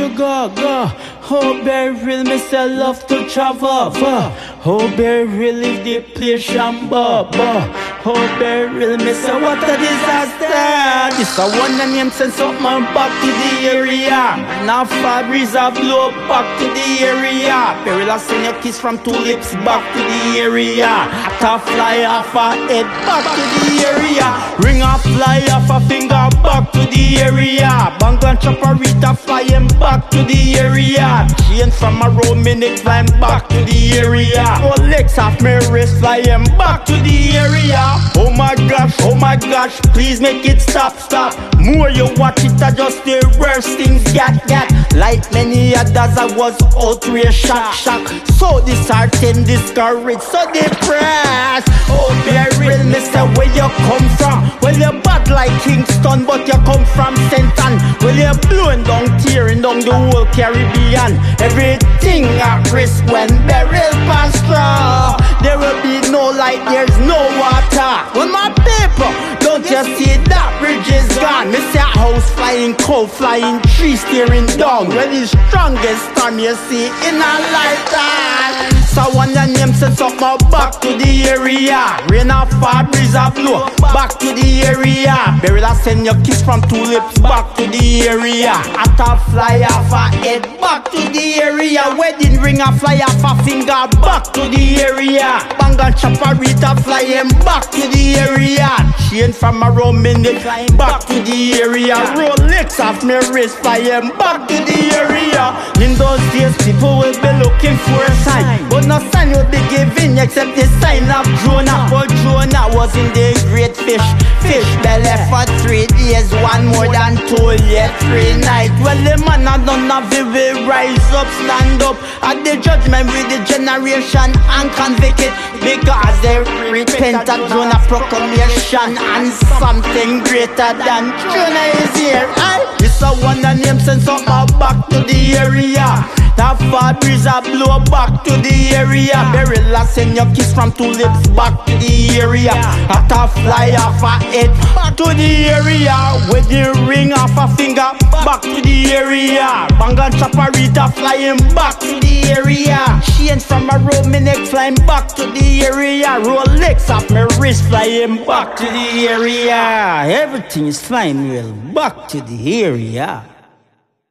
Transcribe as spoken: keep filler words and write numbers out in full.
you go, go. Oh, Beryl, me say love to travel. Oh, Beryl, if the place shamba. Oh, Beryl, me say what a disaster. This a one and name send something back to the area. Now far breeze a blow back to the area. Beryl, I send your kiss from two lips back to the area. At a fly off a head back to the area. Ring a fly off a finger back to the area. Bang and chopperita flying back to the area. Chain from a Roman neck flying back to the area. Rolex off my wrist flying back to the area. Oh my gosh, oh my gosh, please make it stop, stop. More you watch it, I just the worst things get, get. Like many others, I was outraged, shock, shock. So disheartened, discouraged, so depressed. Oh, Beryl, mister, where you come from? Well, you're bad like Kingston, but you come from Senton. Well, you're blowing down, tearing down the whole Caribbean. Everything at risk when Beryl pass through. There will be no light, there's no water. When my people, don't you see that bridge is gone? Me see a house flying, cow flying, tree steering down. Well, the strongest storm you see in a lifetime. So one your name says something back to the area. Rain or fall, breeze or blow back to the area. Beryl, I send your kiss from two lips back to the area. At a fly off a head back to the area. Wedding ring a fly off a finger back to the area. Bang and chopperita flying back to the area. Chain from a Roman neck flying back to the area. Rolex off my wrist flying back to the area. In those days people will be looking for a sign, but no sign will be given except the sign of Jonah. But Jonah was in the great fish Fish belly for three days, one more than two yet three nights. Well, the man a done a will rise up, stand up at the judgment with the generation and convict it, because they repent at Jonah proclamation, and something greater than Jonah is here. Aye. This a one that name send something back to the area. That far breeze a blow back to the area. Beryl, I send your kiss from two lips back to the area. At a fly off a head back to the area. With the ring off a finger back to the area. Bang and chopperita flying back to the area. Chain from a Roman neck flying back to the area. Rolex off my wrist flying back to the area. Everything is flying well back to the area.